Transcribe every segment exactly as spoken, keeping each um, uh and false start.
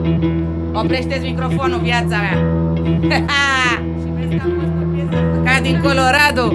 Oprește-ți microfonul, viața mea. Și vezi că am fost o piesă ca din Colorado.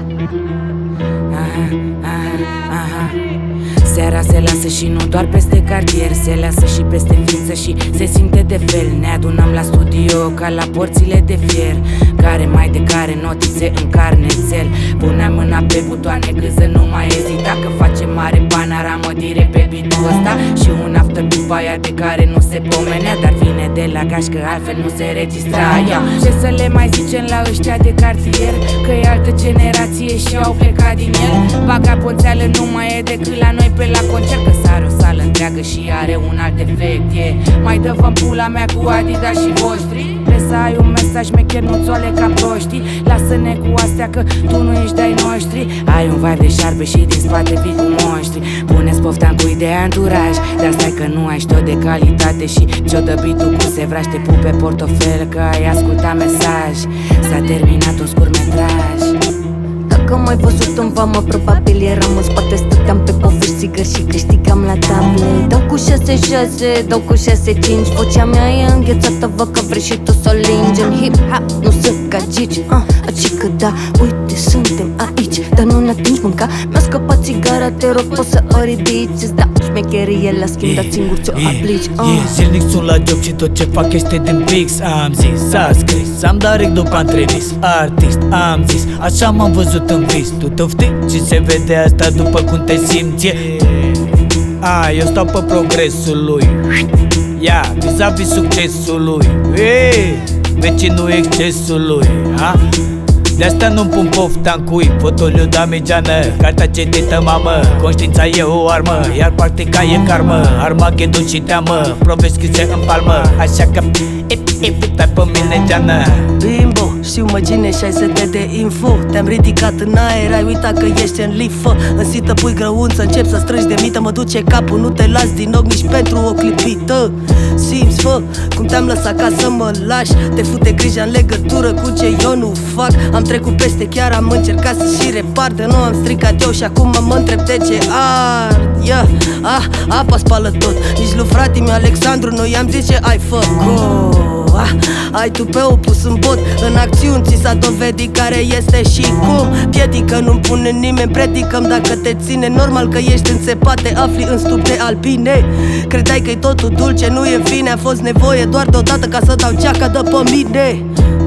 Aha, aha, aha. Seara se lasă și nu doar peste cartier, se lasă și peste ființă și se simte de fel. Ne adunăm la studio ca la porțile de fier, care mai de care notițe în carnețel. Puneam mâna pe butoane cât să nu mai ezita, că face mare panoramă direct pe beat-ul ăsta. Și un after după aia de care nu se pomenea, dar vine de la gașcă, altfel nu se registra. Ce să le mai zicem la ăștia de cartier, că e altă generație și au plecat din el. Vagabonțeală nu mai e decât la noi pe la concert, că sare o sală întreagă și are un alt efect. yeah. Mai dă-vă-n pula mea cu Adidas și voștri. Vrei să ai un mesaj mecher, nu țoale ca proștii. Lasă-ne cu astea că tu nu ești de-ai noștri. Ai un vibe de șarpe și din spate vii cu monștri. Pune-ți poftan cu de anturaj, dar stai că nu ai tot de calitate. Și ce-o dă beat-ul cu sevraș, te pup pe portofel că ai ascultat mesaj. S-a terminat un scurtmetraj. Dacă m-ai văzut în vamă, probabil eram în spate. Stăteam pe povești, țigări și câștigam la table. Dau cu șase șase, dau cu șase cinci. Vocea mea e înghețată, văd că vrei și tu să o lingi. În hip-hop nu sunt ca Gigi, uh, Acică da, uite suntem aici, dar nu ne atingi mânca. Mi-a scăpat țigara, te rog poți să o ridici. Îți dau șmecherie la schimb, dar singur ți-o aplici. uh. yeah, Zilnic sunt la job și tot ce fac este din pix. Am zis, s-a scris, am dat rec după întrevis. Artist, am zis, așa m-am văzut în vis. Tu tofti și se vede asta după cum te simți. yeah. A, eu stau pe progresul lui, ia, yeah, vis-a-vis succesului. hey, Vecinul excesului, ha? De asta nu-mi pun pofta în cui, fotoliu damigeană, cartea citită mamă. Conștiința e o armă, iar practica e karmă. Armaghedon și teamă, provești scrise în palmă. Așa că evitai pe mine, geană. Bimbo, știu mă cine și ai sete de info. Te-am ridicat în aer, ai uitat că ești în lifă. În sită pui grăunță, încep să strângi de mită. Mă duce capul, nu te las din ochi nici pentru o clipită. Simți, fă, cum te-am lăsat ca să mă lași. Te fute grija în legătură cu ce eu nu fac. Am trecut peste, chiar am încercat să și repar. De nu am stricat eu și acum mă, mă întreb de ce ard. yeah. ah, Apa spală tot, nici lui frate meu Alexandru nu i-am zis ce ai făcut. ah, Ai tu pe o pus în bot, în acțiuni ți s-a dovedit care este și cum. Piedică nu-mi pune nimeni, predicăm dacă te ține. Normal că ești înțepat, te afli în stup de albine. Credeai că-i totul dulce, nu e fine. A fost nevoie doar deodată ca să dau geaca de pe mine.